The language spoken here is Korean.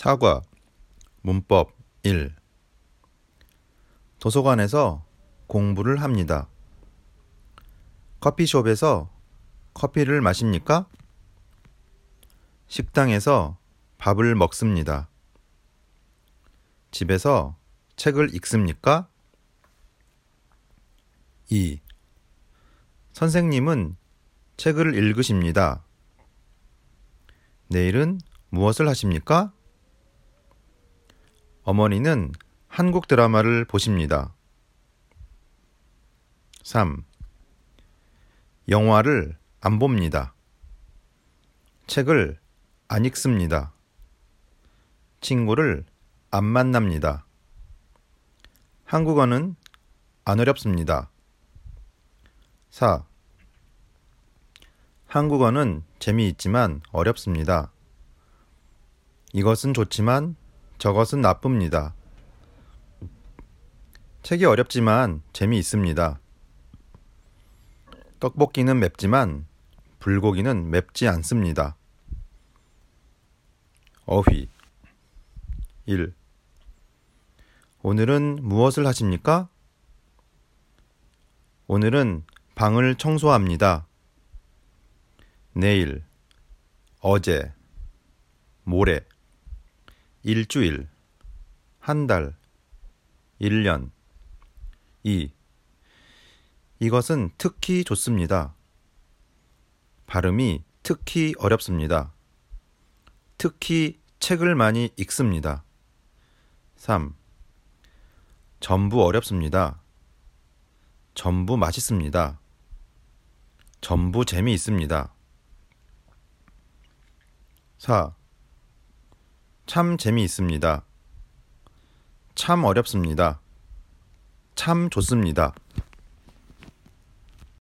사과, 문법 1. 도서관에서 공부를 합니다. 커피숍에서 커피를 마십니까? 식당에서 밥을 먹습니다. 집에서 책을 읽습니까? 2. 선생님은 책을 읽으십니다. 내일은 무엇을 하십니까? 어머니는 한국 드라마를 보십니다. 3. 영화를 안 봅니다. 책을 안 읽습니다. 친구를 안 만납니다. 한국어는 안 어렵습니다. 4. 한국어는 재미있지만 어렵습니다. 이것은 좋지만 저것은 나쁩니다. 책이 어렵지만 재미있습니다. 떡볶이는 맵지만 불고기는 맵지 않습니다. 어휘 1. 오늘은 무엇을 하십니까? 오늘은 방을 청소합니다. 내일, 어제, 모레, 일주일, 한 달, 1년. 2. 이것은 특히 좋습니다. 발음이 특히 어렵습니다. 특히 책을 많이 읽습니다. 3. 전부 어렵습니다. 전부 맛있습니다. 전부 재미있습니다. 4. 참 재미있습니다. 참 어렵습니다. 참 좋습니다.